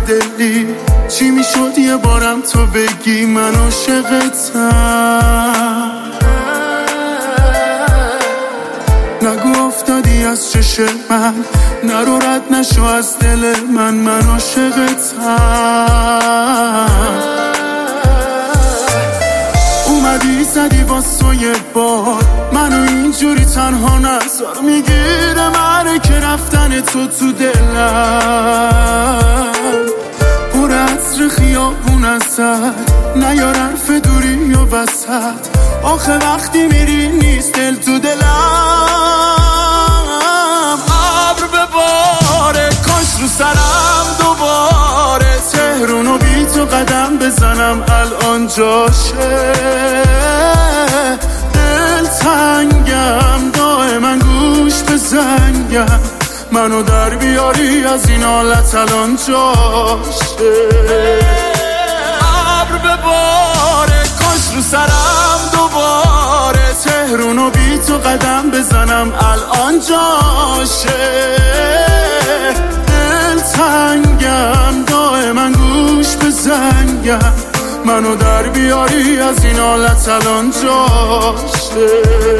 دلی. چی میشد یه بارم تو بگی من عاشقتم؟ نگو افتادی از چش من، نرو رد نشو از دل من عاشقتم. اومدی زدی واسه یه بار، منو اینجوری تنها نذار. میگیره من که رفتن تو دلم، پر عطر خیابون ازت، نیار حرف دوری و وسط. آخه وقتی میری نیست دل تو دلم. ابر بباره کاش رو سرم دوباره، تهرونو بی تو قدم بزنم الان جاشه. دل تنگم دائما گوش به زنگم، منو در بیاری از این حالت الان جاشه. ابر بباره کاش رو سرم دوباره، تهرونو بی تو قدم بزنم الان جاشه. دل تنگم دائما گوش به زنگم، منو در بیاری از این حالت الان جاشه.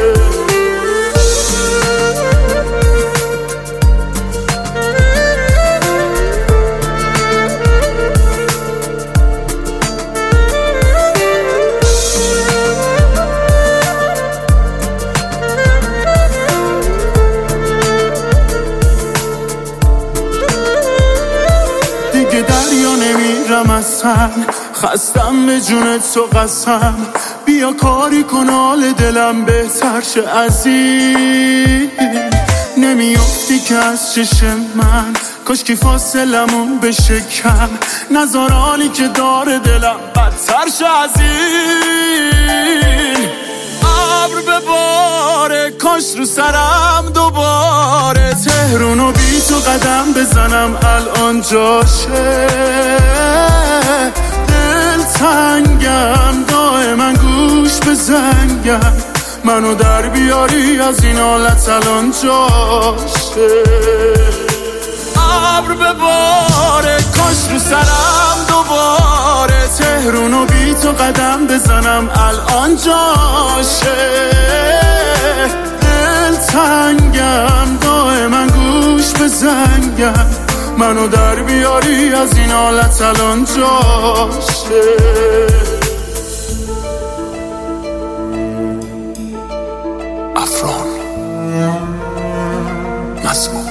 دیگه دریا نمیرم اصلا، خستم به جون تو قسم. بیا کاری کن حال دلم بهتر شه عزیز. نمیافتی که از چشم من، کاش که فاصلمون بشه کم. نذار حالی که داره دلم بدتر شه عزیز. ابر بباره کاش رو سرم دوباره، تهرونو بی تو قدم بزنم الان جاشه. دل تنگم دائما گوش به زنگم، منو در بیاری از این حالت الان جاشه. ابر بباره کاش رو سرم دوباره، تهرونو بی تو قدم بزنم الان جاشه. دل تنگم دائما گوش به زنگم، منو در بیاری از این حالت الان جاشه. افران مسموم.